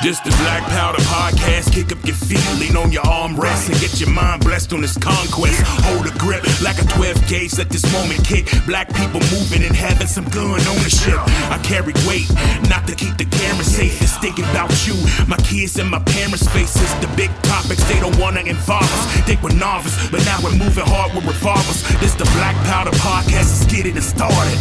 This the Black Powder Podcast. Kick up your feet, lean on your armrest, and get your mind blessed on this conquest. Hold a grip like a 12 gauge, let this moment kick. Black people moving and having some gun ownership. I carry weight, not to keep the camera safe. It's thinking about you, my kids and my parents' faces. The big topics, they don't wanna involve us. Think we're novice, but now we're moving hard with revolvers. This the Black Powder Podcast, let's get it started.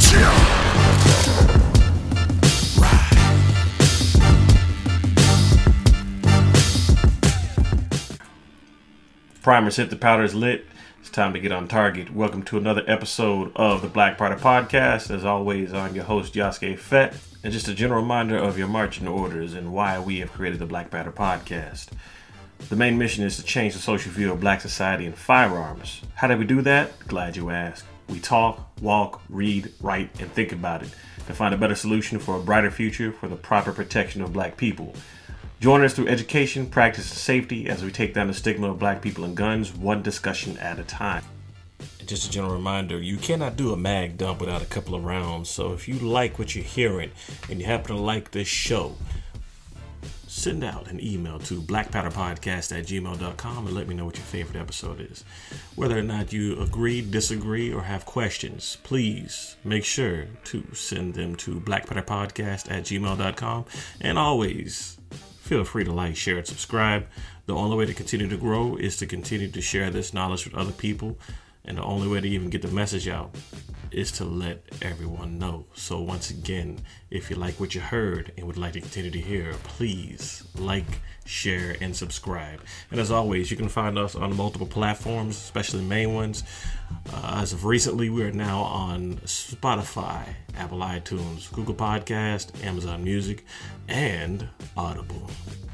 Primers hit, the powder is lit. It's time to get on target. Welcome to another episode of the Black Powder Podcast. As always, I'm your host, Yasuke Fett. And just a general reminder of your marching orders and why we have created the Black Powder Podcast. The main mission is to change the social view of black society and firearms. How do we do that? Glad you asked. We talk, walk, read, write, and think about it to find a better solution for a brighter future for the proper protection of black people. Join us through education, practice, and safety as we take down the stigma of black people and guns, one discussion at a time. And just a general reminder, you cannot do a mag dump without a couple of rounds. So if you like what you're hearing and you happen to like this show, send out an email to blackpowderpodcast@gmail.com and let me know what your favorite episode is. Whether or not you agree, disagree, or have questions, please make sure to send them to blackpowderpodcast@gmail.com. And always, feel free to like, share, and subscribe. The only way to continue to grow is to continue to share this knowledge with other people. And the only way to even get the message out is to let everyone know. So once again, if you like what you heard and would like to continue to hear, please like, share, and subscribe. And as always, you can find us on multiple platforms, especially main ones. As of recently, we are now on Spotify, Apple iTunes, Google Podcast, Amazon Music, and Audible.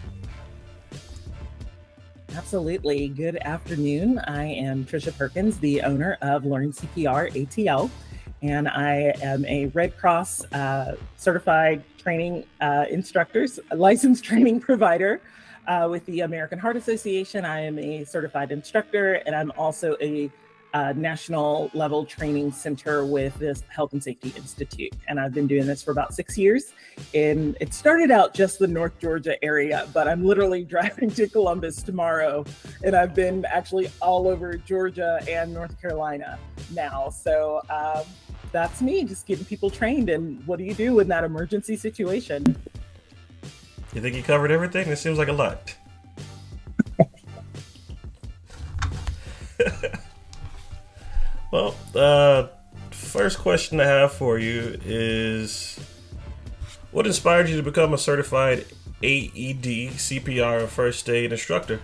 Absolutely. Good afternoon. I am Trisha Perkins, the owner of Learn CPR ATL, and I am a Red Cross certified training instructors, licensed training provider with the American Heart Association. I am a certified instructor, and I'm also a national level training center with this Health and Safety Institute. And I've been doing this for about 6 years. And it started out just the North Georgia area, but I'm literally driving to Columbus tomorrow. And I've been actually all over Georgia and North Carolina now. So that's me, just getting people trained. And what do you do in that emergency situation? You think you covered everything? It seems like a lot. Well, first question I have for you is, what inspired you to become a certified AED, CPR, first aid instructor?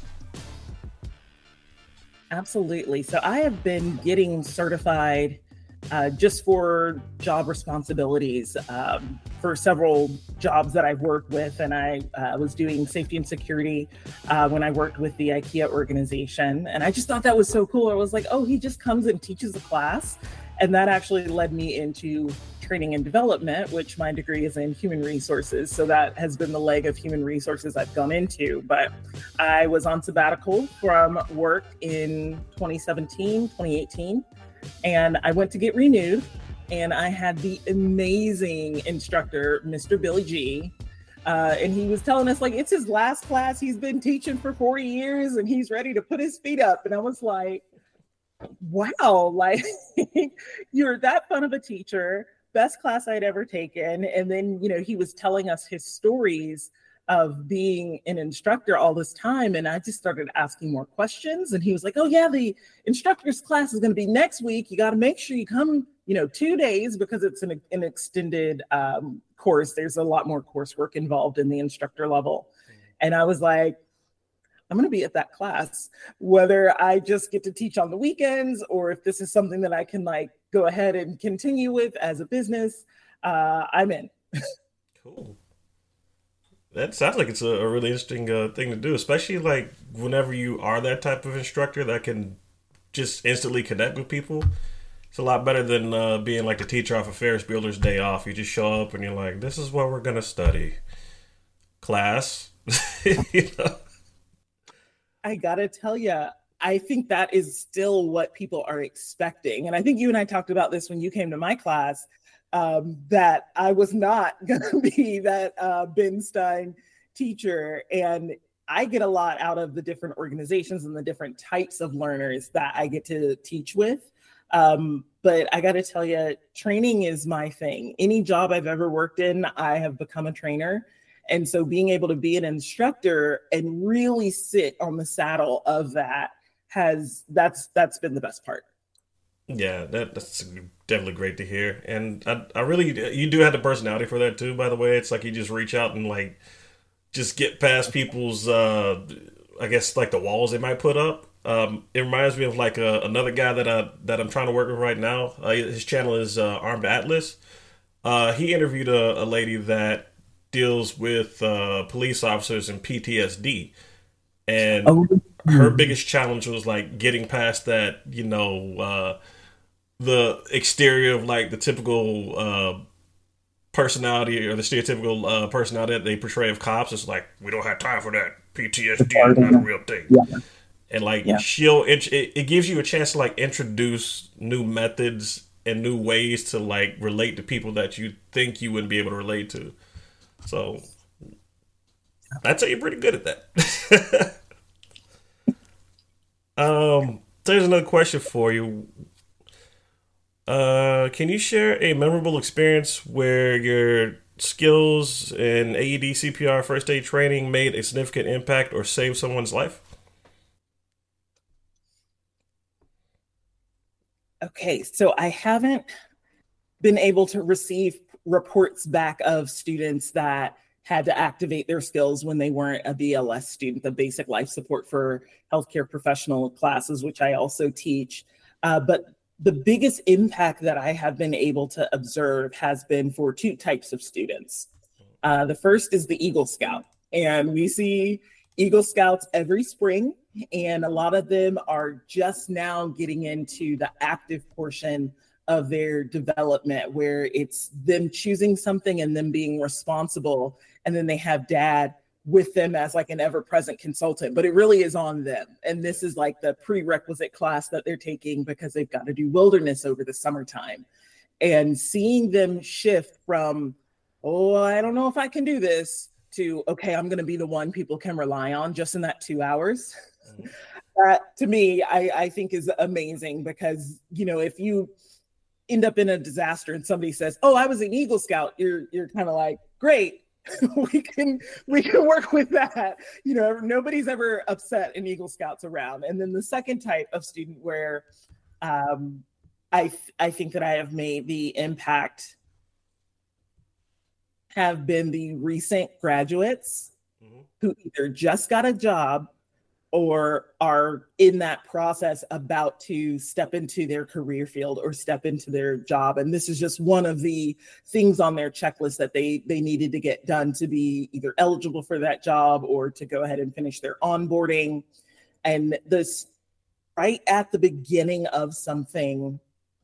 Absolutely. So I have been getting certified just for job responsibilities for several jobs that I've worked with. And I was doing safety and security when I worked with the IKEA organization. And I just thought that was so cool. I was like, oh, he just comes and teaches a class. And that actually led me into training and development, which my degree is in human resources. So that has been the leg of human resources I've gone into. But I was on sabbatical from work in 2017, 2018. And I went to get renewed, and I had the amazing instructor, Mr. Billy G. And he was telling us, like, it's his last class. He's been teaching for 40 years and he's ready to put his feet up. And I was like, wow, like, you're that fun of a teacher. Best class I'd ever taken. And then, you know, he was telling us his stories of being an instructor all this time. And I just started asking more questions. And he was like, oh yeah, the instructor's class is going to be next week. You got to make sure you come, 2 days, because it's an extended course. There's a lot more coursework involved in the instructor level. And I was like, I'm going to be at that class, whether I just get to teach on the weekends or if this is something that I can like go ahead and continue with as a business. I'm in. Cool. That sounds like it's a really interesting thing to do, especially like whenever you are that type of instructor that can just instantly connect with people. It's a lot better than being like the teacher off of Ferris Bueller's Day Off. You just show up and you're like, this is what we're going to study. Class. You know? I got to tell you, I think that is still what people are expecting. And I think you and I talked about this when you came to my class. That I was not going to be that Ben Stein teacher, and I get a lot out of the different organizations and the different types of learners that I get to teach with. But I got to tell you, training is my thing. Any job I've ever worked in, I have become a trainer. And so being able to be an instructor and really sit on the saddle of that that's been the best part. Yeah, that's definitely great to hear. And I really, you do have the personality for that too, by the way. It's like you just reach out and like just get past people's, I guess, like the walls they might put up. It reminds me of like another guy that I'm trying to work with right now. His channel is Armed Atlas. He interviewed a lady that deals with police officers and PTSD, and her biggest challenge was like getting past that, the exterior of like the typical personality or the stereotypical personality that they portray of cops. It's like, we don't have time for that. PTSD is not a real thing. Yeah. And like it gives you a chance to like introduce new methods and new ways to like relate to people that you think you wouldn't be able to relate to. So I'd say you're pretty good at that. So here's another question for you. Can you share a memorable experience where your skills in AED, CPR, first aid training made a significant impact or saved someone's life? Okay, so I haven't been able to receive reports back of students that had to activate their skills when they weren't a BLS student, the basic life support for healthcare professional classes, which I also teach. But the biggest impact that I have been able to observe has been for two types of students. The first is the Eagle Scout, and we see Eagle Scouts every spring, and a lot of them are just now getting into the active portion of their development, where it's them choosing something and them being responsible, and then they have dad with them as like an ever-present consultant, but it really is on them. And this is like the prerequisite class that they're taking because they've got to do wilderness over the summertime. And seeing them shift from, oh, I don't know if I can do this, to, okay, I'm going to be the one people can rely on just in that 2 hours. That to me, I think is amazing, because, if you end up in a disaster and somebody says, oh, I was an Eagle Scout, you're kind of like, great. we can work with that. Nobody's ever upset an Eagle Scouts around. And then the second type of student where I think that I have made the impact have been the recent graduates who either just got a job or are in that process about to step into their career field or step into their job. And this is just one of the things on their checklist that they needed to get done to be either eligible for that job or to go ahead and finish their onboarding. And this right at the beginning of something,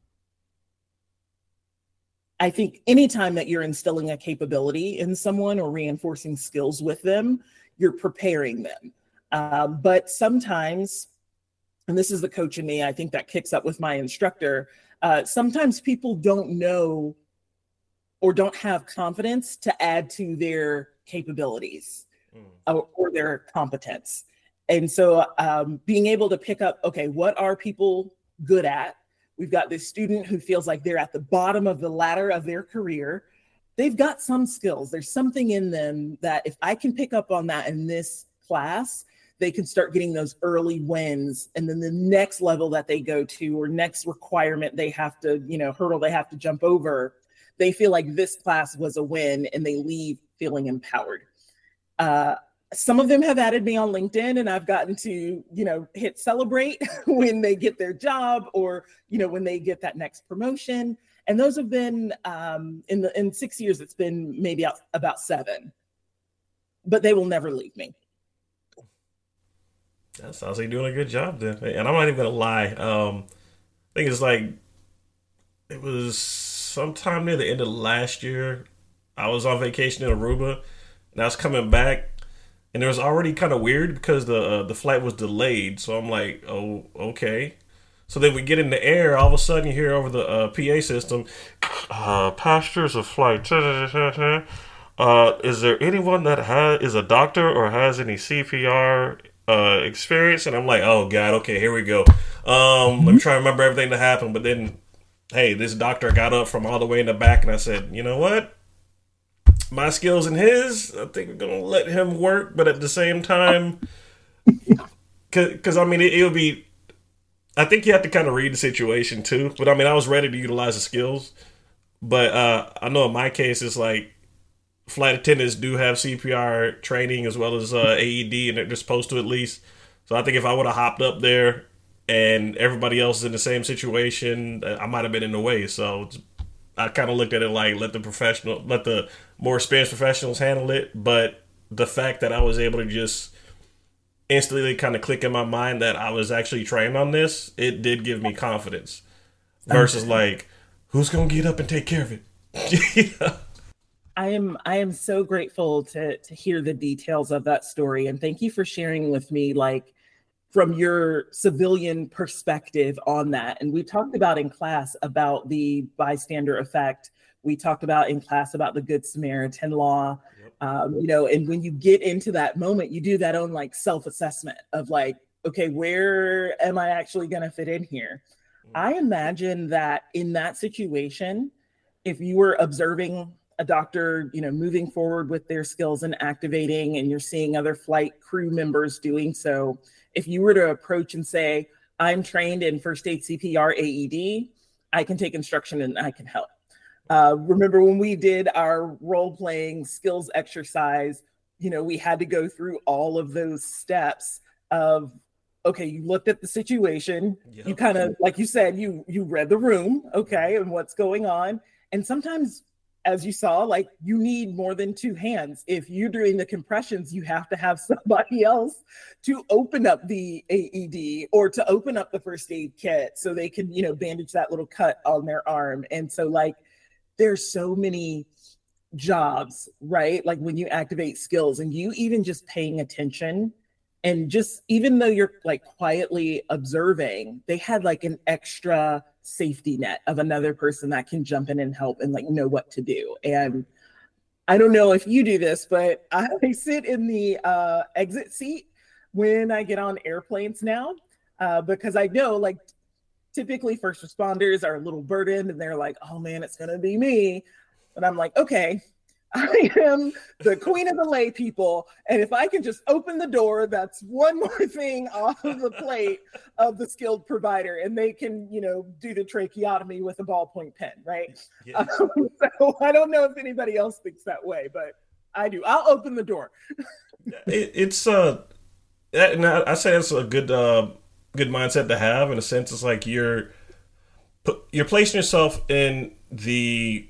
I think anytime that you're instilling a capability in someone or reinforcing skills with them, you're preparing them. But sometimes, and this is the coach in me, I think that kicks up with my instructor, sometimes people don't know or don't have confidence to add to their capabilities or their competence. And so being able to pick up, okay, what are people good at? We've got this student who feels like they're at the bottom of the ladder of their career. They've got some skills. There's something in them that if I can pick up on that in this class, they can start getting those early wins. And then the next level that they go to or next requirement they have to, hurdle they have to jump over, they feel like this class was a win and they leave feeling empowered. Some of them have added me on LinkedIn and I've gotten to, hit celebrate when they get their job or, when they get that next promotion. And those have been, in 6 years, it's been maybe about 7, but they will never leave me. That sounds like you're doing a good job then. And I'm not even going to lie. I think it's like, it was sometime near the end of last year. I was on vacation in Aruba and I was coming back. And it was already kind of weird because the flight was delayed. So I'm like, oh, okay. So then we get in the air. All of a sudden you hear over the PA system, passengers of flight Is there anyone that is a doctor or has any CPR experience? And I'm like, oh God, okay, here we go. Let me try to remember everything that happened. But then, hey, this doctor got up from all the way in the back, and I said, you know what? My skills and his, I think we're gonna let him work, but at the same time, because I mean, it'll be. I think you have to kind of read the situation too. But I mean, I was ready to utilize the skills, but I know in my case, it's like flight attendants do have CPR training as well as AED, and they're supposed to at least. So I think if I would have hopped up there and everybody else is in the same situation, I might have been in the way. So I kind of looked at it like let the more experienced professionals handle it. But the fact that I was able to just instantly kind of click in my mind that I was actually trained on this, it did give me confidence. Versus like, who's gonna get up and take care of it? Yeah. I am so grateful to hear the details of that story, and thank you for sharing with me, like, from your civilian perspective on that. And we talked about in class about the bystander effect. We talked about in class about the Good Samaritan law. And when you get into that moment, you do that own like self-assessment of like, okay, where am I actually going to fit in here? I imagine that in that situation, if you were observing a doctor, moving forward with their skills and activating, and you're seeing other flight crew members doing so, if you were to approach and say, I'm trained in first aid, CPR, AED, I can take instruction and I can help. Remember when we did our role-playing skills exercise, we had to go through all of those steps of, okay, you looked at the situation, yep. You kind of, like you said, you read the room, okay, and what's going on. And sometimes, as you saw, like, you need more than two hands. If you're doing the compressions, you have to have somebody else to open up the AED or to open up the first aid kit so they can, bandage that little cut on their arm. And so, like, there's so many jobs, right? Like when you activate skills and you even just paying attention, and just, even though you're like quietly observing, they had like an extra safety net of another person that can jump in and help and like know what to do. And I don't know if you do this, but I sit in the exit seat when I get on airplanes now, because I know, like, typically first responders are a little burdened and they're like, oh man, it's gonna be me. But I'm like, okay, I am the queen of the lay people, and if I can just open the door, that's one more thing off of the plate of the skilled provider, and they can, do the tracheotomy with a ballpoint pen, right? Yes. So I don't know if anybody else thinks that way, but I do. I'll open the door. It's and I say it's a good mindset to have, in a sense. It's like you're placing yourself in the,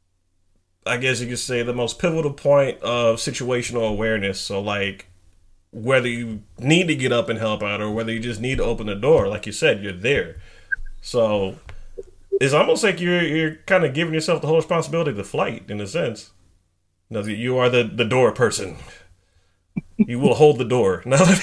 I guess you could say, the most pivotal point of situational awareness. So like, whether you need to get up and help out or whether you just need to open the door, like you said, you're there. So it's almost like you're kind of giving yourself the whole responsibility of the flight, in a sense. You are the door person. You will hold the door.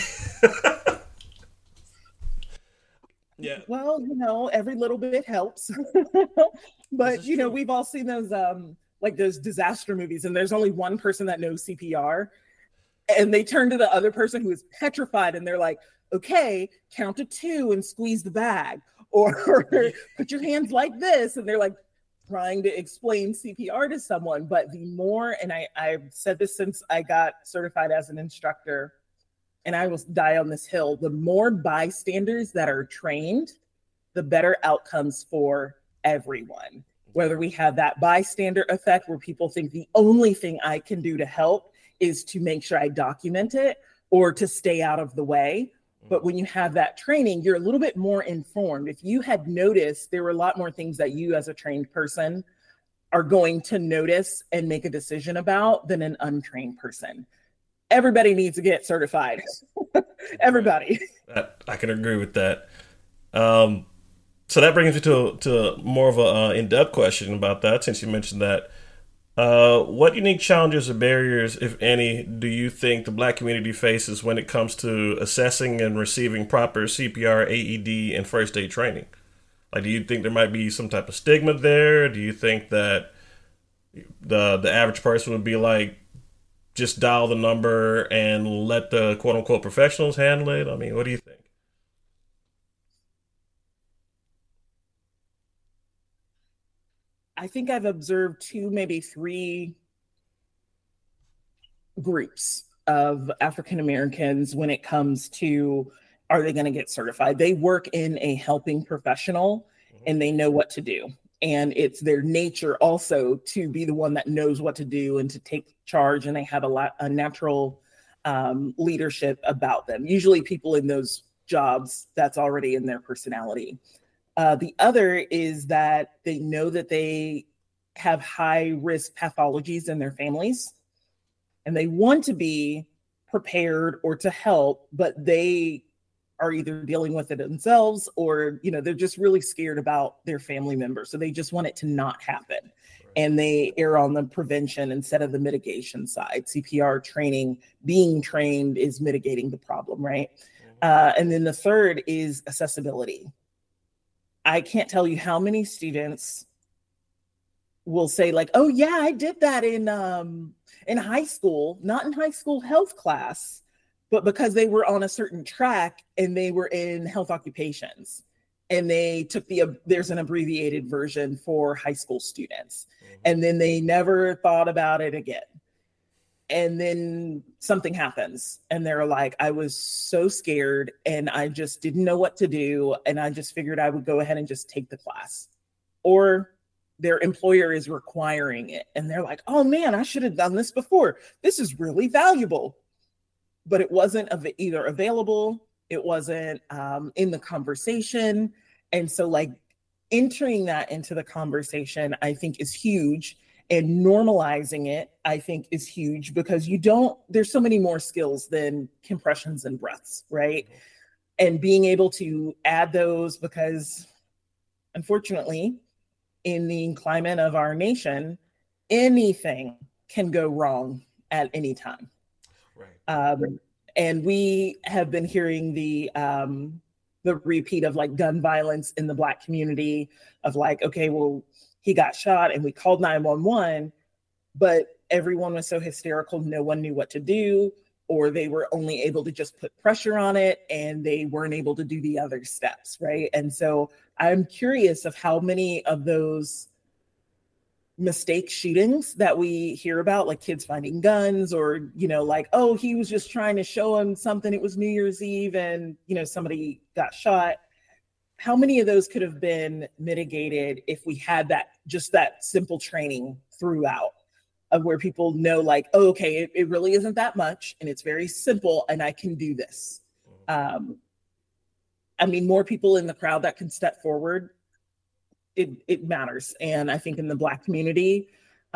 Yeah. Well, every little bit helps. But we've all seen those like those disaster movies, and there's only one person that knows CPR, and they turn to the other person who is petrified, and they're like, okay, count to 2 and squeeze the bag, or put your hands like this, and they're like trying to explain CPR to someone. But the more, and I've said this since I got certified as an instructor, and I will die on this hill, the more bystanders that are trained, the better outcomes for everyone. Whether we have that bystander effect where people think the only thing I can do to help is to make sure I document it or to stay out of the way. But when you have that training, you're a little bit more informed. If you had noticed, there were a lot more things that you as a trained person are going to notice and make a decision about than an untrained person. Everybody needs to get certified. Everybody. I can agree with that. So that brings me to more of a in-depth question about that, since you mentioned that. What unique challenges or barriers, if any, do you think the Black community faces when it comes to assessing and receiving proper CPR, AED, and first aid training? Like, do you think there might be some type of stigma there? Do you think that The average person would be like, just dial the number and let the quote unquote professionals handle it. I mean, what do you think? I think I've observed two, maybe three groups of African Americans when it comes to, are they going to get certified? They work in a helping professional and they know what to do. And it's their nature also to be the one that knows what to do and to take charge. And they have a natural leadership about them. Usually people in those jobs, that's already in their personality. The other is that they know that they have high risk pathologies in their families and they want to be prepared or to help, but they are either dealing with it themselves or, they're just really scared about their family members. So they just want it to not happen. Right. And they err on the prevention instead of the mitigation side. CPR training, being trained is mitigating the problem, right? Mm-hmm. And then the third is accessibility. I can't tell you how many students will say like, oh yeah, I did that in high school, not in high school health class, but because they were on a certain track and they were in health occupations and they took there's an abbreviated version for high school students. Mm-hmm. And then they never thought about it again. And then something happens and they're like, I was so scared and I just didn't know what to do. And I just figured I would go ahead and just take the class. Or their employer is requiring it. And they're like, oh man, I should have done this before. This is really valuable. But it wasn't either available. It wasn't in the conversation. And so like entering that into the conversation, I think is huge. And normalizing it, I think, is huge because there's so many more skills than compressions and breaths, right? And being able to add those because unfortunately, in the climate of our nation, anything can go wrong at any time. Right. And we have been hearing the repeat of like gun violence in the Black community of like, okay, well, he got shot and we called 911, but everyone was so hysterical, no one knew what to do, or they were only able to just put pressure on it and they weren't able to do the other steps, right? And so I'm curious of how many of those mistake shootings that we hear about, like kids finding guns or, like, oh, he was just trying to show him something. It was New Year's Eve and, somebody got shot. How many of those could have been mitigated if we had that simple training throughout of where people know like, oh, okay, it really isn't that much and it's very simple and I can do this. More people in the crowd that can step forward, it matters. And I think in the Black community,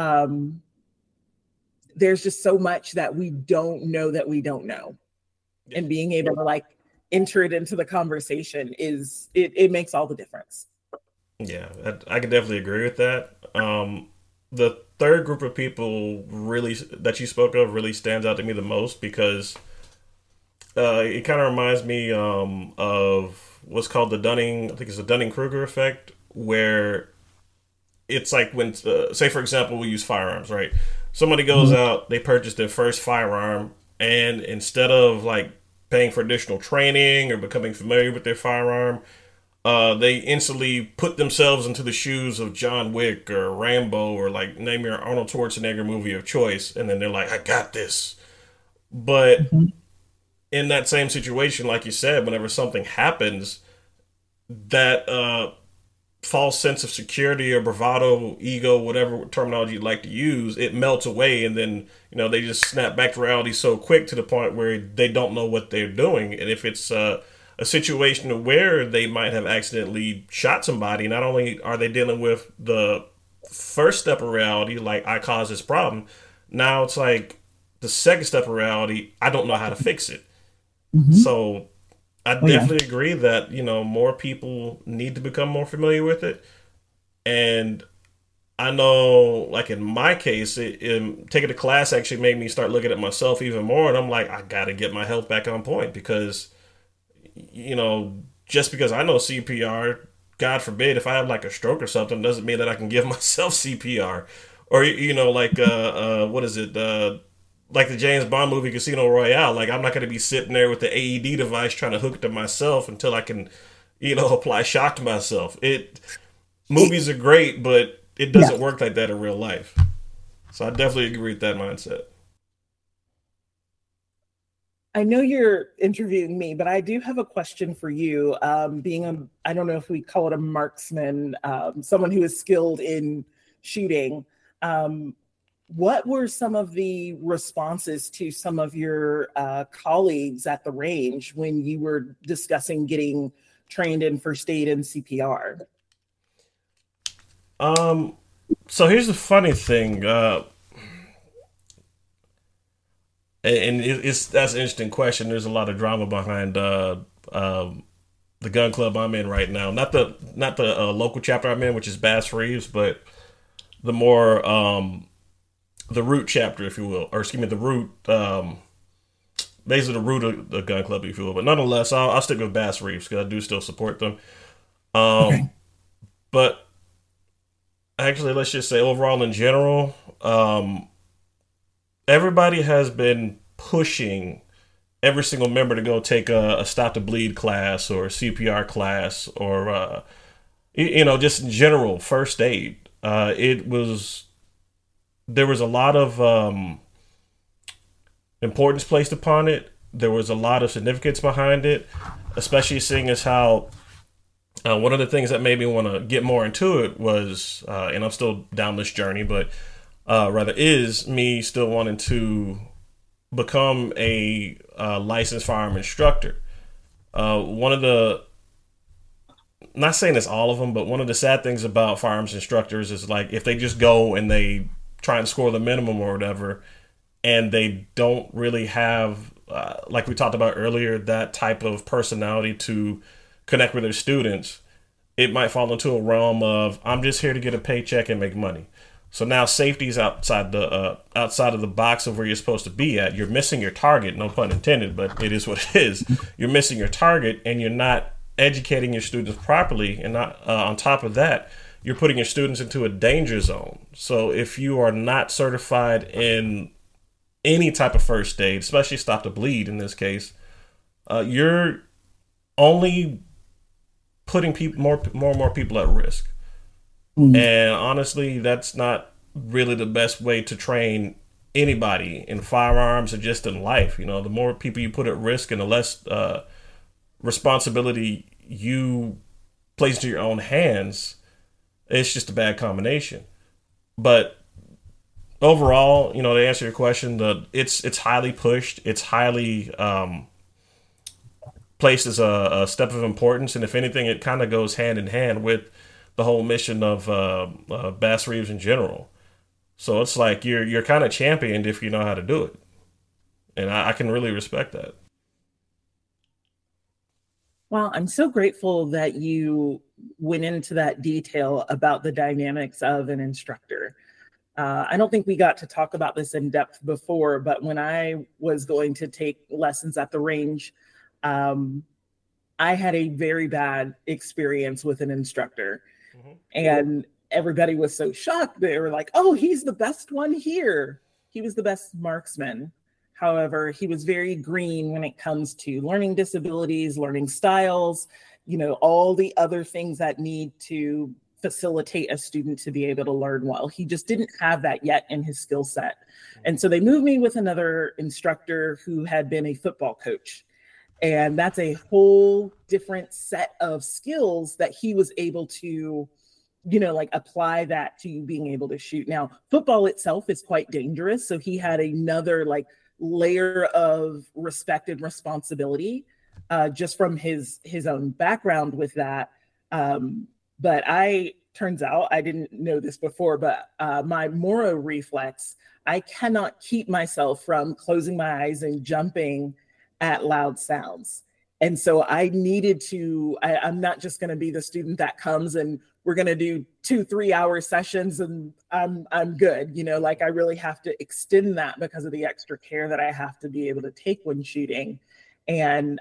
there's just so much that we don't know that we don't know. Yeah. And being able to like enter it into the conversation it makes all the difference. Yeah, I can definitely agree with that. The third group of people really that you spoke of really stands out to me the most because it kind of reminds me of what's called the Dunning-Kruger effect, where it's like when, say for example, we use firearms, right? Somebody goes out, they purchase their first firearm, and instead of like paying for additional training or becoming familiar with their firearm, they instantly put themselves into the shoes of John Wick or Rambo or like name your Arnold Schwarzenegger movie of choice, and then they're like, I got this. But in that same situation, like you said, whenever something happens, that false sense of security or bravado, ego, whatever terminology you'd like to use, it melts away, and then they just snap back to reality so quick to the point where they don't know what they're doing. And if it's a situation where they might have accidentally shot somebody, not only are they dealing with the first step of reality, like I caused this problem, now it's like the second step of reality, I don't know how to fix it. So I definitely agree that, more people need to become more familiar with it. And I know, like in my case, taking a class actually made me start looking at myself even more. And I'm like, I got to get my health back on point because, just because I know CPR, God forbid, if I have like a stroke or something, doesn't mean that I can give myself CPR. or like what is it? Like the James Bond movie Casino Royale. Like I'm not going to be sitting there with the AED device trying to hook it to myself until I can, apply shock to myself. Movies are great, but it doesn't work like that in real life. So I definitely agree with that mindset. I know you're interviewing me, but I do have a question for you. I don't know if we call it a marksman, someone who is skilled in shooting. What were some of the responses to some of your colleagues at the range when you were discussing getting trained in first aid and CPR? So here's the funny thing, and that's an interesting question. There's a lot of drama behind the gun club I'm in right now. Not the local chapter I'm in, which is Bass Reeves, but the more the root chapter, if you will, or excuse me, the root, basically the root of the gun club, if you will. But nonetheless, I'll stick with Bass Reeves because I do still support them. Okay. But actually, let's just say overall in general, everybody has been pushing every single member to go take a stop to bleed class or a CPR class or, just in general, first aid. There was a lot of importance placed upon it. There was a lot of significance behind it, especially seeing as how one of the things that made me want to get more into it was, and I'm still down this journey, but rather is me still wanting to become a licensed firearm instructor. One of the, not saying it's all of them, but one of the sad things about firearms instructors is like if they just go and they try and score the minimum or whatever, and they don't really have, like we talked about earlier, that type of personality to connect with their students, it might fall into a realm of I'm just here to get a paycheck and make money. So now safety's outside of the box of where you're supposed to be at. You're missing your target, no pun intended, but it is what it is. You're missing your target, and you're not educating your students properly. And not on top of that, you're putting your students into a danger zone. So if you are not certified in any type of first aid, especially stop to bleed in this case, you're only putting more and more people at risk. And honestly, that's not really the best way to train anybody in firearms or just in life. The more people you put at risk and the less responsibility you place into your own hands, it's just a bad combination. But overall, to answer your question, it's highly pushed. It's highly placed as a step of importance. And if anything, it kind of goes hand in hand with the whole mission of Bass Reeves in general. So it's like you're kind of championed if you know how to do it. And I can really respect that. Well, I'm so grateful that you went into that detail about the dynamics of an instructor. I don't think we got to talk about this in depth before, but when I was going to take lessons at the range, I had a very bad experience with an instructor. And everybody was so shocked. They were like, oh, he's the best one here. He was the best marksman. However, he was very green when it comes to learning disabilities, learning styles, all the other things that need to facilitate a student to be able to learn well. He just didn't have that yet in his skill set. And so they moved me with another instructor who had been a football coach. And that's a whole different set of skills that he was able to, apply that to being able to shoot. Now, football itself is quite dangerous. So he had another layer of respect and responsibility just from his own background with that. But turns out, I didn't know this before, but my Moro reflex, I cannot keep myself from closing my eyes and jumping at loud sounds. And so I needed to, I'm not just going to be the student that comes and we're going to do 2-3 hour sessions and I'm good. I really have to extend that because of the extra care that I have to be able to take when shooting. And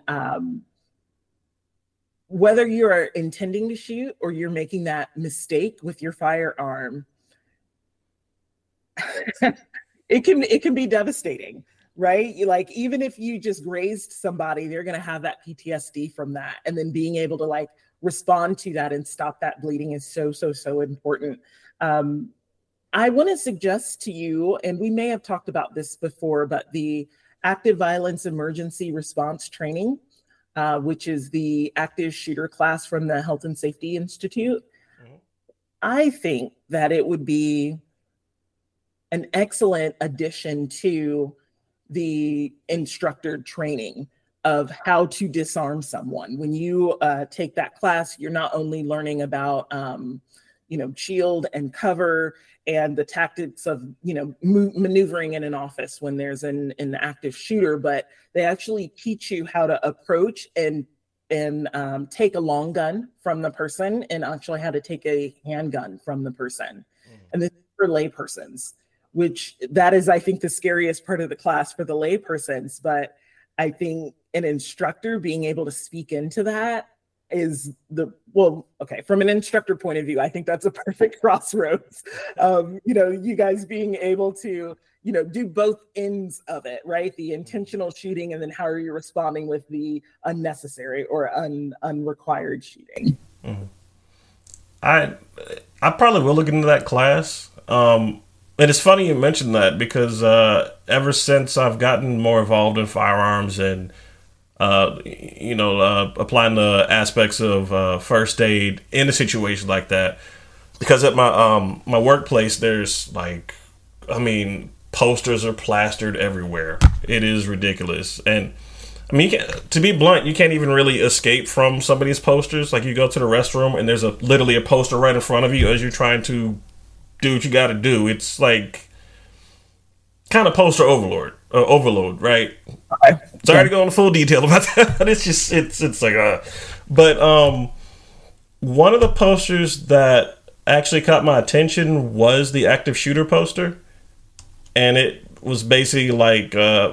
whether you're intending to shoot or you're making that mistake with your firearm, it can be devastating, right? Like, even if you just grazed somebody, they're going to have that PTSD from that. And then being able to like respond to that and stop that bleeding is so important. I want to suggest to you, and we may have talked about this before, but the active violence emergency response training, which is the active shooter class from the Health and Safety Institute. Mm-hmm. I think that it would be an excellent addition to the instructor training of how to disarm someone. When you take that class, you're not only learning about, shield and cover and the tactics of, maneuvering in an office when there's an active shooter, but they actually teach you how to approach and take a long gun from the person, and actually how to take a handgun from the person. And this is for laypersons, which that is, I think, the scariest part of the class for the laypersons. But I think an instructor being able to speak into that is from an instructor point of view, I think that's a perfect crossroads. You guys being able to, do both ends of it, right? The intentional shooting, and then how are you responding with the unnecessary or unrequired shooting? Mm-hmm. I probably will look into that class. And it's funny you mentioned that, because ever since I've gotten more involved in firearms and applying the aspects of first aid in a situation like that, because at my workplace, there's posters are plastered everywhere. It is ridiculous. And I mean, to be blunt, you can't even really escape from somebody's posters. Like, you go to the restroom and there's literally a poster right in front of you as you're trying to do what you got to do. It's like kind of poster overload, right? Okay. Sorry to go into full detail about that, but it's like but one of the posters that actually caught my attention was the active shooter poster, and it was basically like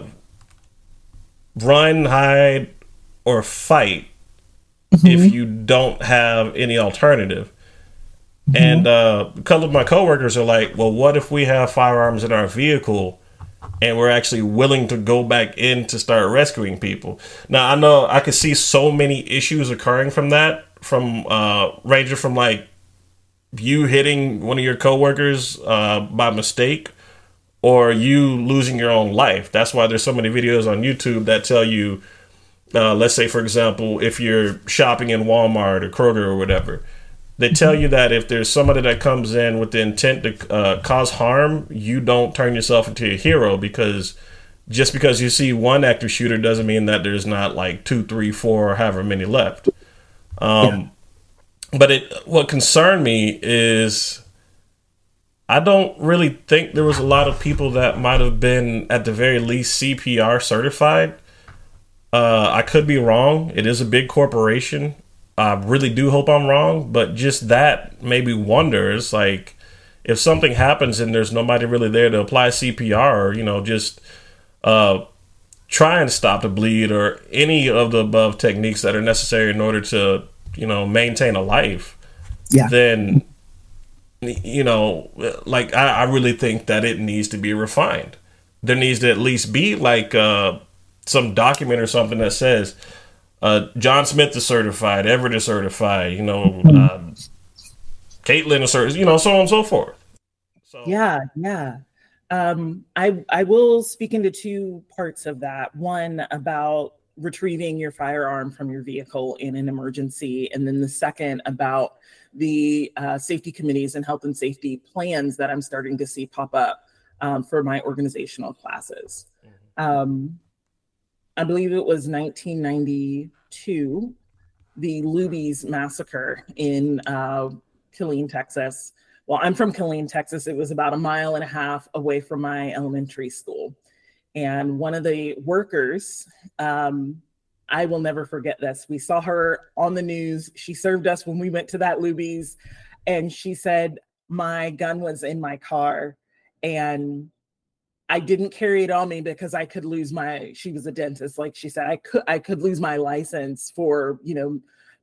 run, hide, or fight if you don't have any alternative. And a couple of my coworkers are like, well, what if we have firearms in our vehicle and we're actually willing to go back in to start rescuing people? Now, I know I could see so many issues occurring from that, ranging from like you hitting one of your coworkers by mistake, or you losing your own life. That's why there's so many videos on YouTube that tell you, let's say, for example, if you're shopping in Walmart or Kroger or whatever, they tell you that if there's somebody that comes in with the intent to cause harm, you don't turn yourself into a hero, because just because you see one active shooter doesn't mean that there's not like 2, 3, 4, or however many left. But what concerned me is I don't really think there was a lot of people that might have been at the very least CPR certified. I could be wrong. It is a big corporation. I really do hope I'm wrong, but just that made me wonder. It's like, if something happens and there's nobody really there to apply CPR, or, just try and stop the bleed, or any of the above techniques that are necessary in order to, maintain a life, then, I really think that it needs to be refined. There needs to at least be like some document or something that says, John Smith is certified, Everett is certified, Caitlin is certified, so on and so forth. So. Yeah. I will speak into two parts of that. One, about retrieving your firearm from your vehicle in an emergency, and then the second about the safety committees and health and safety plans that I'm starting to see pop up for my organizational classes. I believe it was 1992, the Luby's massacre in Killeen, Texas. Well, I'm from Killeen, Texas. It was about 1.5 miles away from my elementary school. And one of the workers, I will never forget this. We saw her on the news. She served us when we went to that Luby's, and she said, my gun was in my car, and I didn't carry it on me because I could lose she was a dentist. Like she said, I could lose my license for,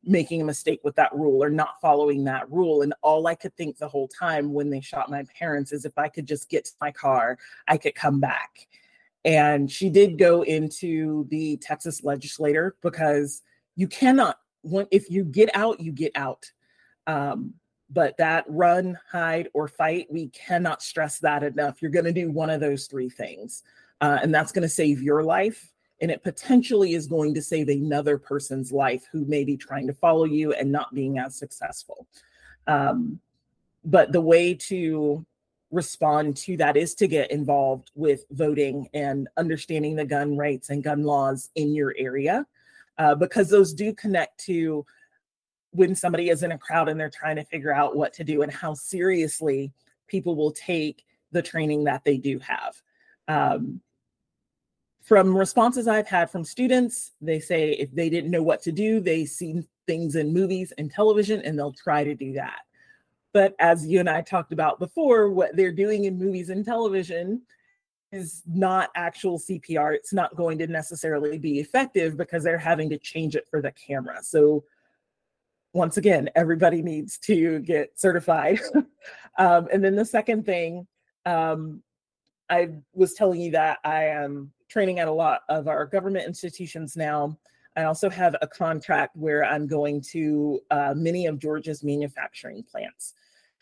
making a mistake with that rule or not following that rule. And all I could think the whole time when they shot my parents is if I could just get to my car, I could come back. And she did go into the Texas legislature because you cannot, if you get out, you get out. But that run, hide, or fight, we cannot stress that enough. You're going to do one of those three things. And that's going to save your life. And it potentially is going to save another person's life who may be trying to follow you and not being as successful. But the way to respond to that is to get involved with voting and understanding the gun rights and gun laws in your area, because those do connect to when somebody is in a crowd and they're trying to figure out what to do and how seriously people will take the training that they do have. From responses I've had from students, they say if they didn't know what to do, they've seen things in movies and television and they'll try to do that. But as you and I talked about before, what they're doing in movies and television is not actual CPR. It's not going to necessarily be effective because they're having to change it for the camera. So once again, everybody needs to get certified. And then the second thing, I was telling you that I am training at a lot of our government institutions now. I also have a contract where I'm going to many of Georgia's manufacturing plants.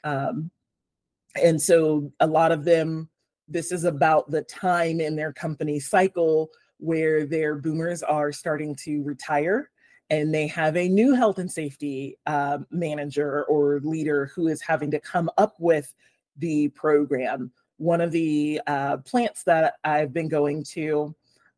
And so a lot of them, this is about the time in their company cycle where their boomers are starting to retire and they have a new health and safety manager or leader who is having to come up with the program. One of the plants that I've been going to,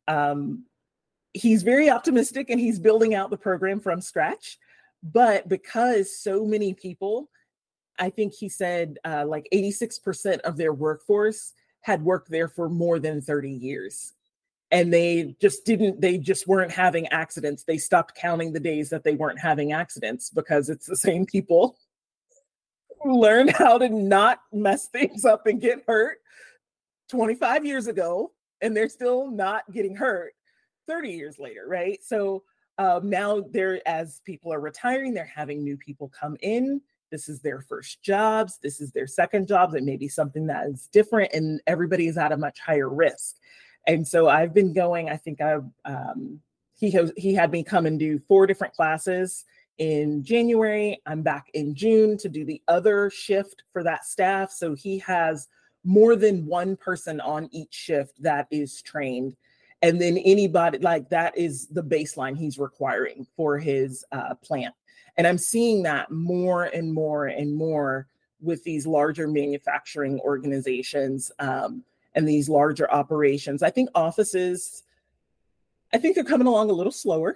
he's very optimistic and he's building out the program from scratch. But because so many people, I think he said like 86% of their workforce had worked there for more than 30 years. And they just weren't having accidents. They stopped counting the days that they weren't having accidents because it's the same people who learned how to not mess things up and get hurt 25 years ago, and they're still not getting hurt 30 years later, right? So now as people are retiring, they're having new people come in. This is their first jobs. This is their second jobs. It may be something that is different, and everybody is at a much higher risk. And so I've been going, I think he had me come and do 4 different classes in January. I'm back in June to do the other shift for that staff. So he has more than one person on each shift that is trained. And then anybody, like, that is the baseline he's requiring for his plant. And I'm seeing that more and more and more with these larger manufacturing organizations and these larger operations. I think offices, they're coming along a little slower,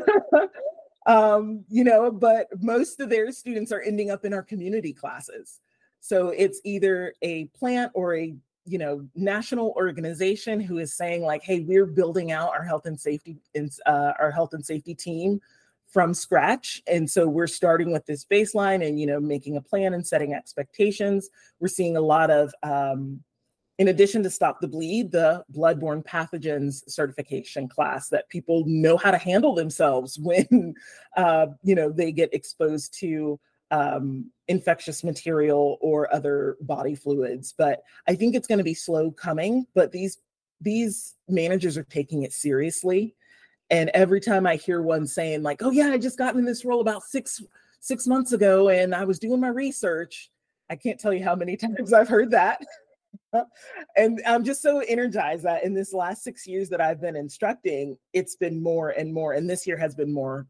but most of their students are ending up in our community classes. So it's either a plant or a national organization who is saying like, hey, we're building out our health and safety team from scratch. And so we're starting with this baseline and, making a plan and setting expectations. We're seeing a lot of, in addition to Stop the Bleed, the bloodborne pathogens certification class that people know how to handle themselves when, they get exposed to infectious material or other body fluids. But I think it's going to be slow coming, but these managers are taking it seriously. And every time I hear one saying like, oh yeah, I just got in this role about six months ago and I was doing my research. I can't tell you how many times I've heard that. And I'm just so energized that in this last 6 years that I've been instructing, it's been more and more. And this year has been more.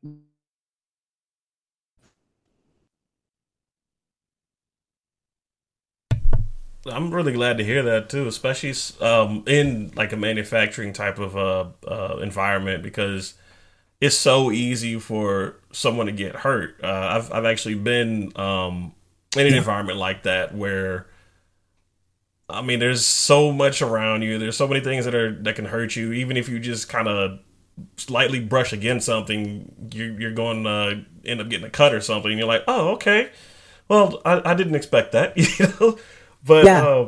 I'm really glad to hear that too, especially in like a manufacturing type of environment, because it's so easy for someone to get hurt. I've actually been in an environment like that where, there's so much around you. There's so many things that can hurt you. Even if you just kind of slightly brush against something, you're going to end up getting a cut or something. And you're like, oh, okay. Well, I didn't expect that, But yeah.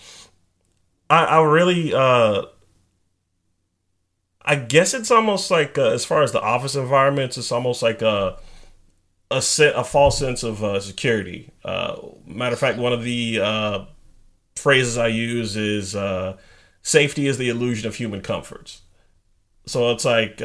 I really, I guess it's almost like, as far as the office environments, it's almost like a false sense of security. Matter of fact, one of the phrases I use is safety is the illusion of human comforts. So it's like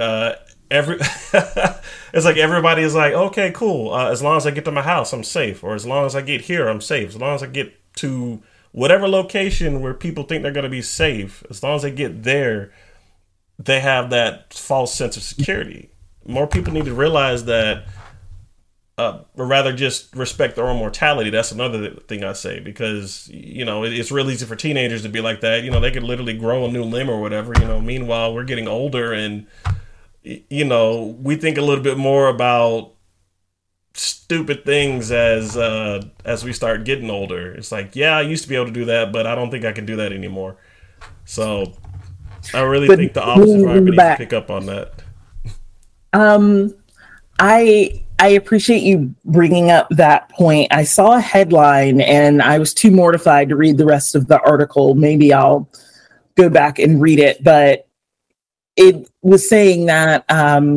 it's like everybody is like, okay, cool. As long as I get to my house, I'm safe. Or as long as I get here, I'm safe. As long as I get to whatever location where people think they're going to be safe, as long as they get there, they have that false sense of security. More people need to realize that, or rather just respect their own mortality. That's another thing I say, because, you know, it's real easy for teenagers to be like that. You know, they could literally grow a new limb or whatever, you know. Meanwhile, we're getting older and, you know, we think a little bit more about stupid things as we start getting older. It's like, yeah, I used to be able to do that, but I don't think I can do that anymore. So I really think the opposite environment needs to pick up on that. I appreciate you bringing up that point. I saw a headline and I was too mortified to read the rest of the article. Maybe I'll go back and read it, but it was saying that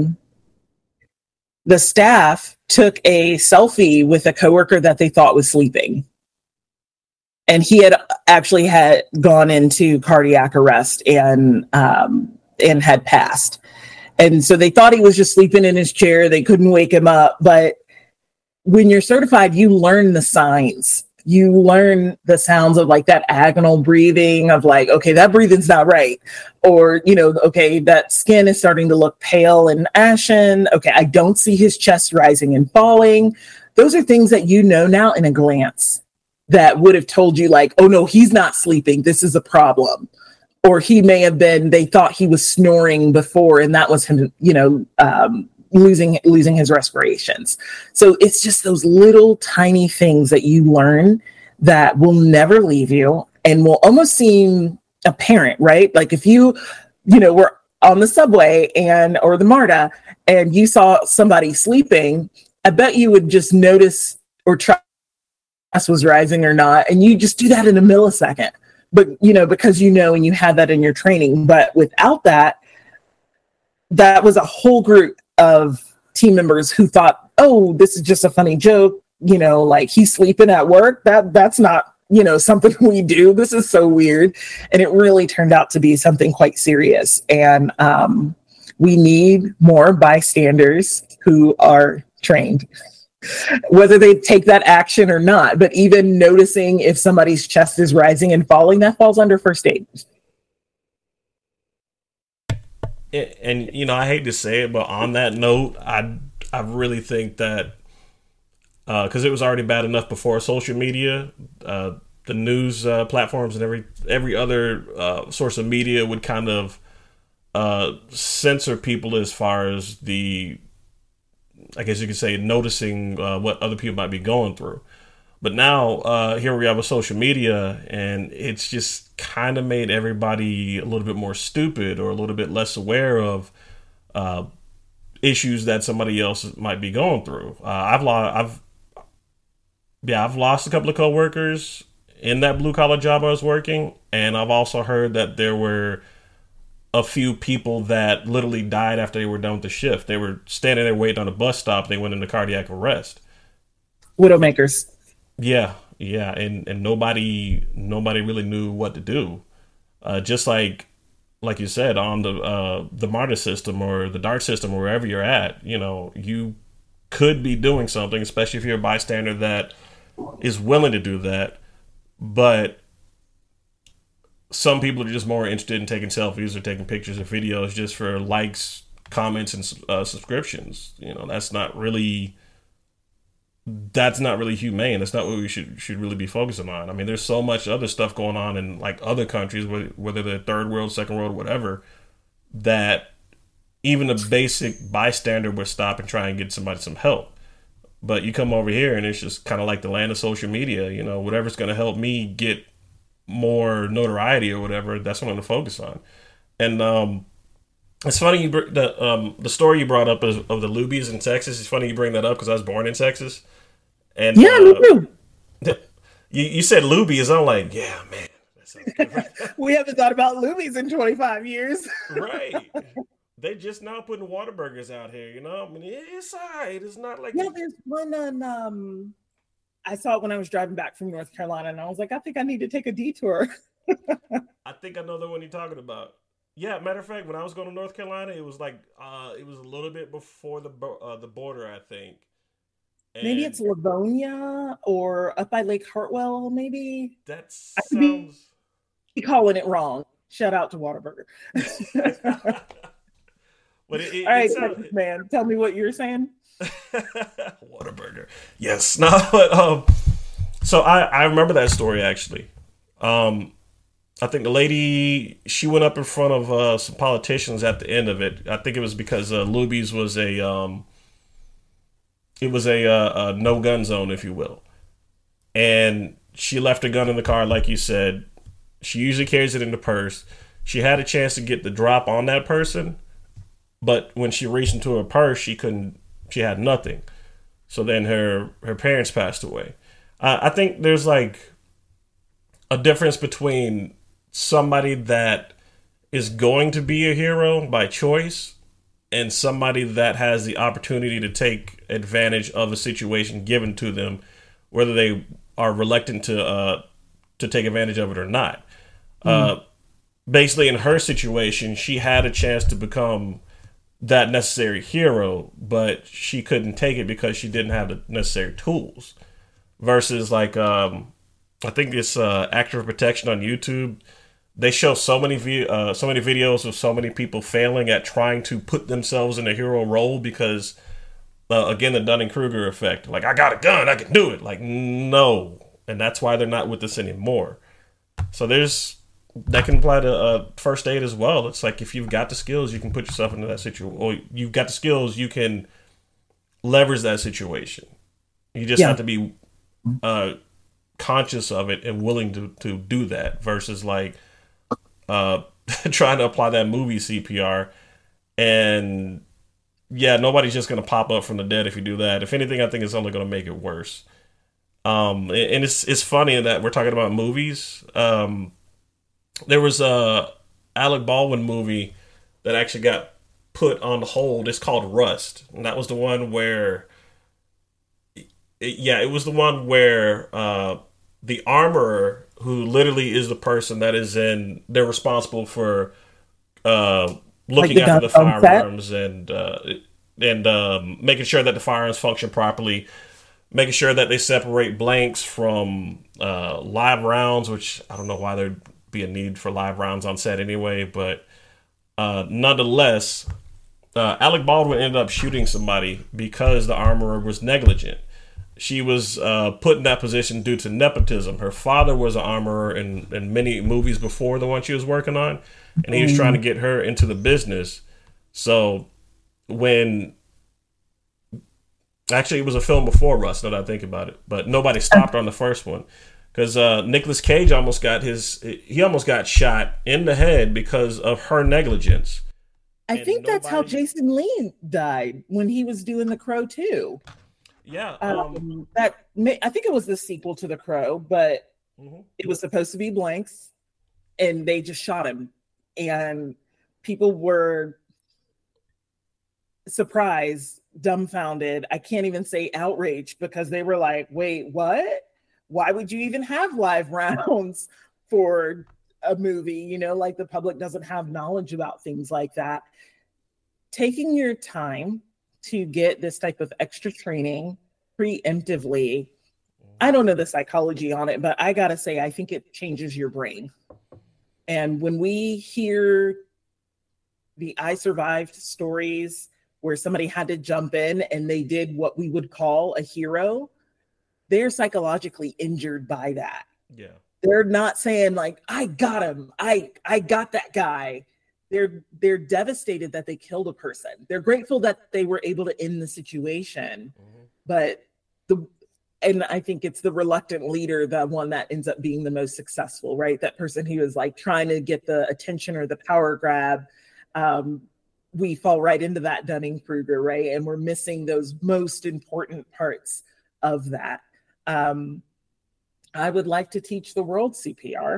the staff took a selfie with a coworker that they thought was sleeping. And he had gone into cardiac arrest and had passed. And so they thought he was just sleeping in his chair. They couldn't wake him up. But when you're certified, you learn the signs. You learn the sounds of like that agonal breathing of like, okay, that breathing's not right. Or, you know, okay, that skin is starting to look pale and ashen. Okay, I don't see his chest rising and falling. Those are things that you know now in a glance that would have told you like, oh no, he's not sleeping. This is a problem. Or he may have been, they thought he was snoring before and that was him, you know, losing his respirations. So it's just those little tiny things that you learn that will never leave you and will almost seem apparent, right? Like if you were on the subway or the MARTA and you saw somebody sleeping, I bet you would just notice or try was rising or not. And you just do that in a millisecond, but because and you had that in your training. But without that was a whole group of team members who thought, oh, this is just a funny joke, like he's sleeping at work. That's not, something we do. This is so weird. And it really turned out to be something quite serious. And we need more bystanders who are trained, whether they take that action or not. But even noticing if somebody's chest is rising and falling, that falls under first aid. And I hate to say it, but on that note, I really think that because it was already bad enough before social media, the news platforms and every other source of media would kind of censor people as far as the, I guess you could say, noticing what other people might be going through. But now here we have a social media, and it's just kind of made everybody a little bit more stupid or a little bit less aware of issues that somebody else might be going through. I've lost a couple of coworkers in that blue collar job I was working, and I've also heard that there were a few people that literally died after they were done with the shift. They were standing there waiting on a bus stop. They went into cardiac arrest. Widowmakers. Yeah, and nobody really knew what to do. Just like you said, on the MARTA system or the DART system or wherever you're at, you could be doing something, especially if you're a bystander that is willing to do that. But some people are just more interested in taking selfies or taking pictures or videos just for likes, comments, and subscriptions. That's not really humane. That's not what we should really be focusing on. I mean, there's so much other stuff going on in like other countries, whether they're third world, second world, whatever, that even a basic bystander would stop and try and get somebody some help. But you come over here and it's just kind of like the land of social media. Whatever's going to help me get more notoriety or whatever, that's what I'm going to focus on. And it's funny the story you brought up of the Lubies in Texas. It's funny you bring that up because I was born in Texas. And yeah, me too. You said Lubies. I'm like, yeah, man. That sounds good. We haven't thought about Lubies in 25 years. Right. They just now putting Whataburgers out here, you know? I mean, it's all right. It's not like... Yeah, there's one on, I saw it when I was driving back from North Carolina, and I was like, I think I need to take a detour. I think I know the one you're talking about. Yeah, matter of fact, when I was going to North Carolina, it was like, it was a little bit before the border, I think. And maybe it's Livonia or up by Lake Hartwell, maybe. That I could sounds... be calling it wrong. Shout out to Whataburger. But all right, man, tell me what you're saying. Whataburger. Yes. No, but, so I remember that story, actually. I think the lady, she went up in front of some politicians at the end of it. I think it was because Luby's was a no-gun zone, if you will. And she left a gun in the car, like you said. She usually carries it in the purse. She had a chance to get the drop on that person, but when she reached into her purse, she had nothing. So then her parents passed away. I think there's like a difference between somebody that is going to be a hero by choice and somebody that has the opportunity to take advantage of a situation given to them, whether they are reluctant to take advantage of it or not. Basically, in her situation, she had a chance to become that necessary hero, but she couldn't take it because she didn't have the necessary tools. Versus, like, I think it's Actor Protection on YouTube. They show so many videos of so many people failing at trying to put themselves in a hero role because, again, the Dunning-Kruger effect. Like, I got a gun, I can do it. Like, no. And that's why they're not with us anymore. So that can apply to first aid as well. It's like if you've got the skills, you can put yourself into that situation. Or you've got the skills, you can leverage that situation. You just have to be conscious of it and willing to do that versus like trying to apply that movie CPR. And yeah, nobody's just going to pop up from the dead if you do that. If anything, I think it's only going to make it worse. And it's funny that we're talking about movies. There was a Alec Baldwin movie that actually got put on hold. It's called Rust, and that was the one where, it was the one where the armorer, who literally is the person that is they're responsible for looking after the firearms and making sure that the firearms function properly, making sure that they separate blanks from live rounds, which I don't know why there'd be a need for live rounds on set anyway, but nonetheless, Alec Baldwin ended up shooting somebody because the armorer was negligent. She was put in that position due to nepotism. Her father was an armorer in many movies before the one she was working on, and he was trying to get her into the business. So actually, it was a film before Rust, now that I think about it, but nobody stopped her on the first one. Because Nicolas Cage almost got shot in the head because of her negligence. I think that's how Jason Lee died when he was doing The Crow too. Yeah, I think it was the sequel to The Crow, but it was supposed to be blanks, and they just shot him, and people were surprised, dumbfounded. I can't even say outraged because they were like, "Wait, what? Why would you even have live rounds for a movie?" You know, like the public doesn't have knowledge about things like that. Taking your time to get this type of extra training preemptively, I don't know the psychology on it, but I gotta say, I think it changes your brain. And when we hear the I survived stories where somebody had to jump in and they did what we would call a hero, they're psychologically injured by that. Yeah. They're not saying like, I got him. I got that guy. They're devastated that they killed a person. They're grateful that they were able to end the situation. But and I think it's the reluctant leader, the one that ends up being the most successful, right? That person who is like trying to get the attention or the power grab. We fall right into that Dunning-Kruger, right? And we're missing those most important parts of that. I would like to teach the world CPR.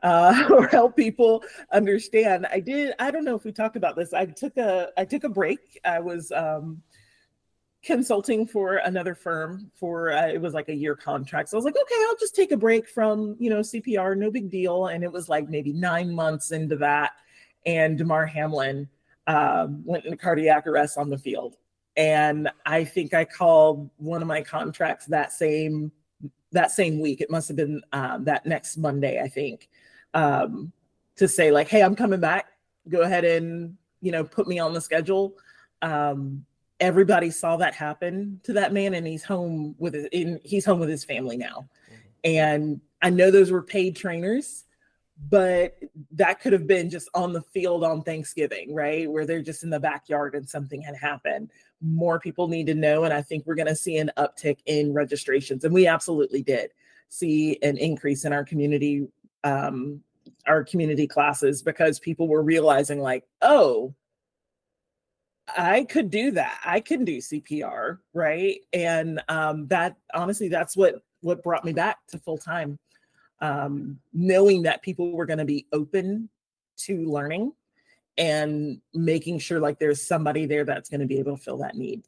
or help people understand. I don't know if we talked about this. I took a break. I was consulting for another firm for it was like a year contract. So I was like, okay, I'll just take a break from, CPR, no big deal. And it was like maybe 9 months into that, and Damar Hamlin went into cardiac arrest on the field. And I think I called one of my contracts that same week. It must have been that next Monday, I think, to say like, hey, I'm coming back. Go ahead and put me on the schedule. Everybody saw that happen to that man, and he's home with his family now. And I know those were paid trainers, but that could have been just on the field on Thanksgiving, right? Where they're just in the backyard and something had happened. More people need to know. And I think we're going to see an uptick in registrations. And we absolutely did see an increase in our community classes, because people were realizing like, oh, I could do that. I can do CPR, right? And that honestly, that's what brought me back to full time, knowing that people were going to be open to learning and making sure like there's somebody there that's going to be able to fill that need.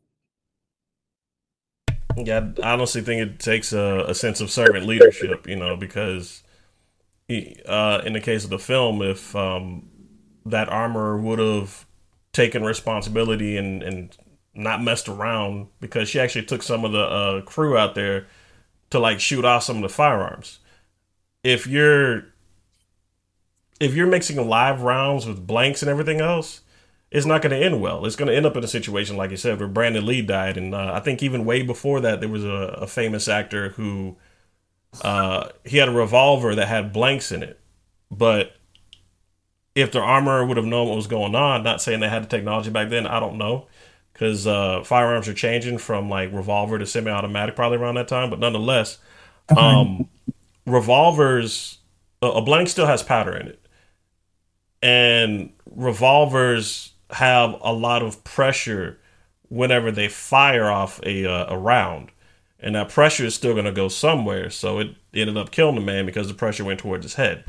Yeah, I honestly think it takes a sense of servant leadership, because in the case of the film, if that armorer would have taken responsibility and not messed around, because she actually took some of the crew out there to like shoot off some of the firearms. If you're mixing live rounds with blanks and everything else, it's not going to end well. It's going to end up in a situation, like you said, where Brandon Lee died. And I think even way before that, there was a famous actor who he had a revolver that had blanks in it. But if the armorer would have known what was going on, not saying they had the technology back then, I don't know. Because firearms are changing from like revolver to semi-automatic probably around that time. But nonetheless, revolvers, a blank still has powder in it. And revolvers have a lot of pressure whenever they fire off a round. And that pressure is still going to go somewhere. So it ended up killing the man because the pressure went towards his head.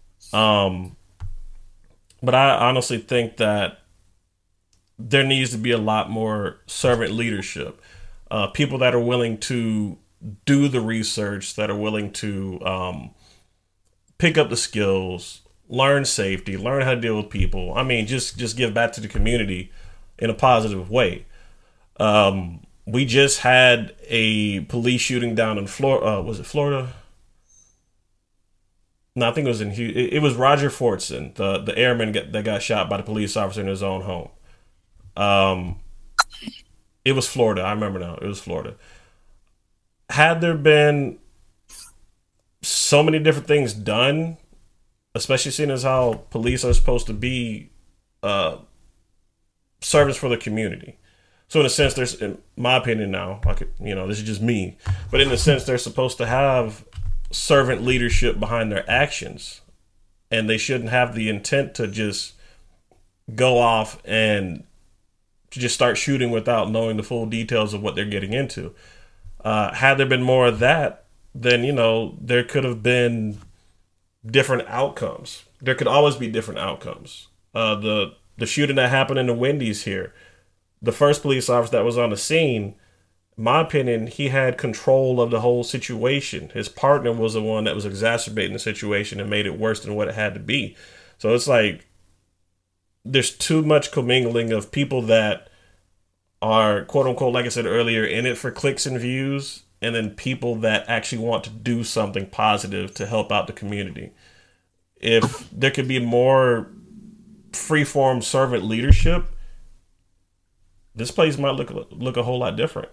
But I honestly think that there needs to be a lot more servant leadership. People that are willing to do the research, that are willing to pick up the skills, learn safety, learn how to deal with people. I mean, just give back to the community in a positive way. We just had a police shooting down in Florida. Was it Florida? No, I think it was it was Roger Fortson, the airman that got shot by the police officer in his own home. It was Florida. I remember now. It was Florida. Had there been so many different things done, especially seeing as how police are supposed to be servants for the community. So in a sense, there's, in my opinion now, this is just me, but in a sense, they're supposed to have servant leadership behind their actions, and they shouldn't have the intent to just go off and to just start shooting without knowing the full details of what they're getting into. Had there been more of that, then, there could have been different outcomes. There could always be different outcomes. The shooting that happened in the Wendy's here, the first police officer that was on the scene, in my opinion, he had control of the whole situation. His partner was the one that was exacerbating the situation and made it worse than what it had to be. So it's like there's too much commingling of people that are, quote unquote, like I said earlier, in it for clicks and views, and then people that actually want to do something positive to help out the community. If there could be more free-form servant leadership, this place might look a whole lot different.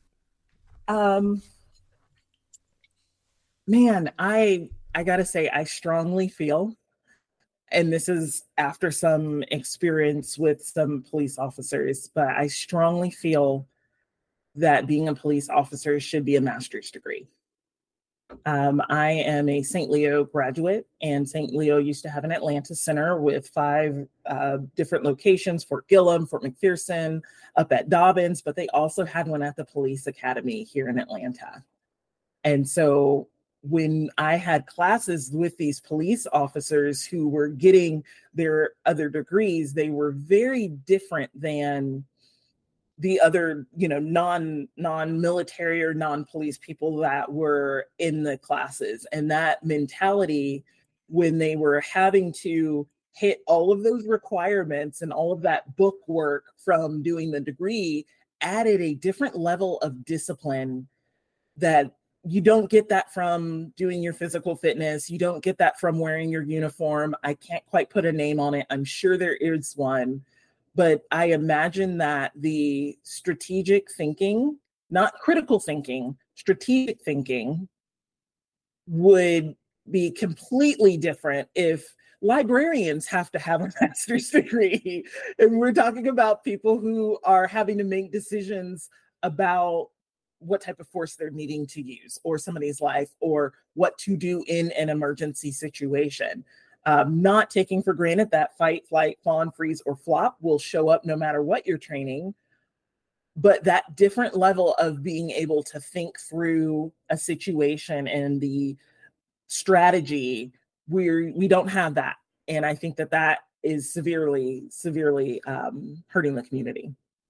Man, I gotta say, I strongly feel, and this is after some experience with some police officers, but I strongly feel that being a police officer should be a master's degree. I am a St. Leo graduate, and St. Leo used to have an Atlanta center with 5 different locations: Fort Gillum, Fort McPherson, up at Dobbins, but they also had one at the police academy here in Atlanta. And so when I had classes with these police officers who were getting their other degrees, they were very different than the other, non-military or non-police people that were in the classes. And that mentality, when they were having to hit all of those requirements and all of that book work from doing the degree, added a different level of discipline that you don't get that from doing your physical fitness. You don't get that from wearing your uniform. I can't quite put a name on it. I'm sure there is one. But I imagine that the strategic thinking, not critical thinking, strategic thinking would be completely different if librarians have to have a master's degree. And we're talking about people who are having to make decisions about what type of force they're needing to use or somebody's life or what to do in an emergency situation. Not taking for granted that fight, flight, fawn, freeze, or flop will show up no matter what you're training. But that different level of being able to think through a situation and the strategy, we don't have that. And I think that is severely hurting the community.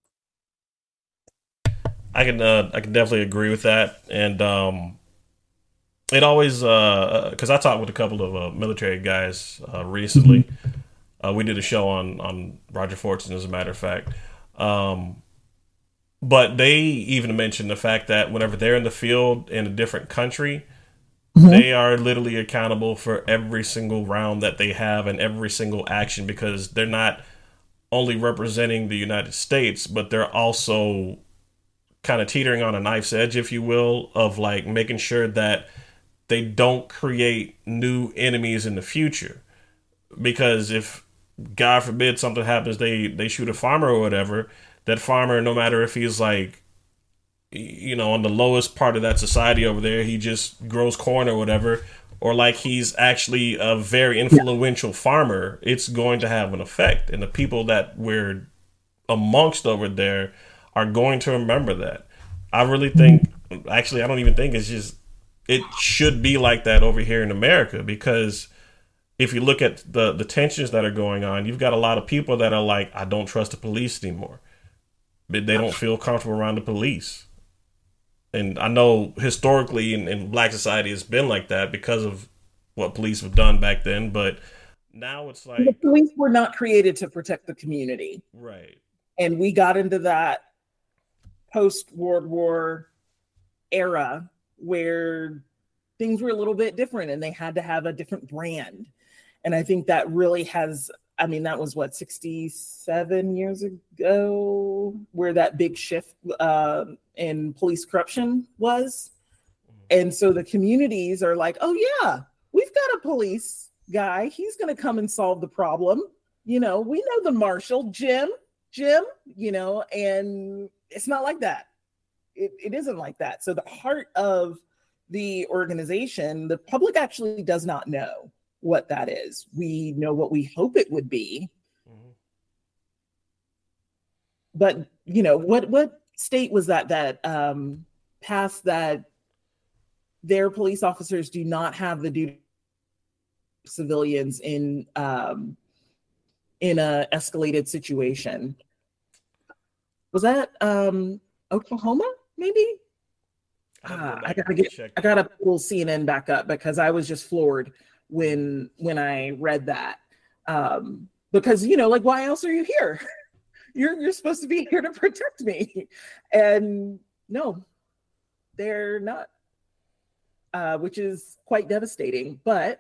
I can definitely agree with that. And it always, because I talked with a couple of military guys recently. We did a show on Roger Fortson, as a matter of fact. But they even mentioned the fact that whenever they're in the field in a different country, they are literally accountable for every single round that they have and every single action, because they're not only representing the United States, but they're also kind of teetering on a knife's edge, if you will, of like making sure that they don't create new enemies in the future. Because if, God forbid, something happens, they shoot a farmer or whatever, that farmer, no matter if he's like, on the lowest part of that society over there, he just grows corn or whatever, or like he's actually a very influential farmer, it's going to have an effect. And the people that we're amongst over there are going to remember that. I really think, actually, I don't even think it's just, it should be like that over here in America, because if you look at the tensions that are going on, you've got a lot of people that are like, I don't trust the police anymore. But they don't feel comfortable around the police. And I know historically in Black society it's been like that because of what police have done back then. But now it's like, the police were not created to protect the community. Right. And we got into that post-World War era where things were a little bit different and they had to have a different brand. And I think that really has, that was 67 years ago, where that big shift in police corruption was. And so the communities are like, oh yeah, we've got a police guy. He's going to come and solve the problem. We know the marshal, Jim, and it's not like that. It isn't like that. So the heart of the organization, the public actually does not know what that is. We know what we hope it would be. But, what state was that passed that their police officers do not have the duty of civilians in a escalated situation? Was that Oklahoma, maybe? I gotta pull CNN back up because I was just floored when I read that. Because why else are you here? You're supposed to be here to protect me. And no, they're not. Which is quite devastating. But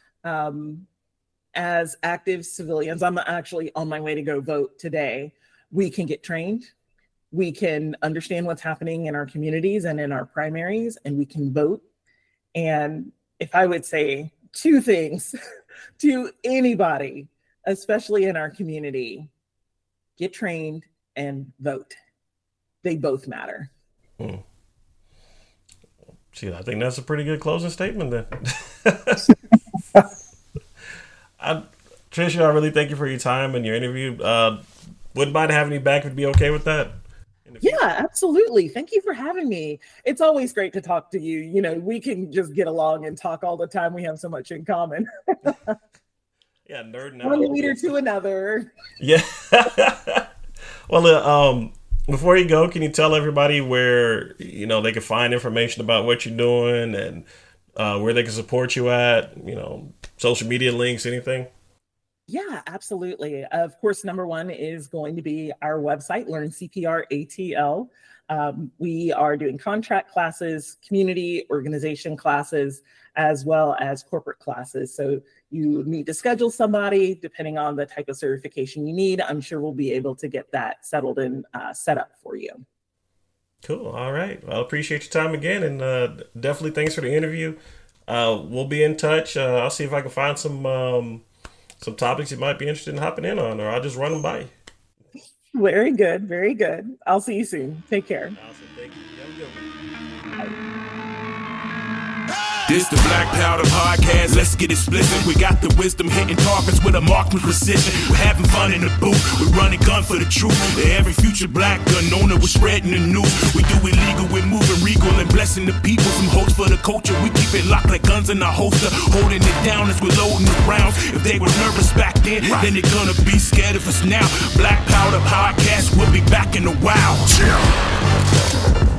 as active civilians, I'm actually on my way to go vote today. We can get trained. We can understand what's happening in our communities and in our primaries, and we can vote. And if I would say two things to anybody, especially in our community, get trained and vote. They both matter. Gee, I think that's a pretty good closing statement then. Tricia, I really thank you for your time and your interview. Wouldn't mind having you back if you'd be okay with that. Yeah, absolutely. Thank you for having me. It's always great to talk to you. You know, we can just get along and talk all the time. We have so much in common. Yeah, nerding out. One leader to another. Yeah. Well, before you go, can you tell everybody where they can find information about what you're doing and where they can support you at? Social media links, anything? Yeah, absolutely. Of course, number one is going to be our website, Learn CPR ATL. We are doing contract classes, community organization classes, as well as corporate classes. So you need to schedule somebody depending on the type of certification you need. I'm sure we'll be able to get that settled and set up for you. Cool. All right. Well, I appreciate your time again. And definitely thanks for the interview. We'll be in touch. I'll see if I can find some topics you might be interested in hopping in on, or I'll just run them by you. Very good. Very good. I'll see you soon. Take care. Awesome. Thank you. Have a good one. Bye. This the Black Powder Podcast, let's get explicit. We got the wisdom hitting targets with a marksman's precision. We're having fun in the booth, we're running gun for the truth. Every future black gun owner, we're spreading the news. We do it legal, we're moving regal and blessing the people. Some hopes for the culture, we keep it locked like guns in our holster. Holding it down as we're loading the rounds. If they were nervous back then they're gonna be scared of us now. Black Powder Podcast, we'll be back in a while.